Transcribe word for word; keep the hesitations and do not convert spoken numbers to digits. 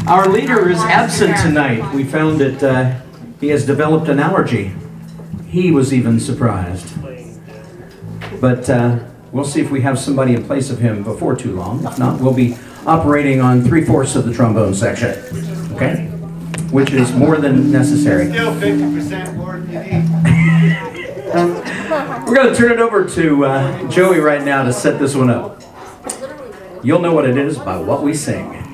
Our leader is absent tonight. We found that uh, he has developed an allergy. He was even surprised. But uh, we'll see if we have somebody in place of him before too long. If not, we'll be operating on three-fourths of the trombone section, okay? Which is more than necessary. Still fifty percent more than you need. We're going to turn it over to uh, Joey right now to set this one up. You'll know what it is by what we sing.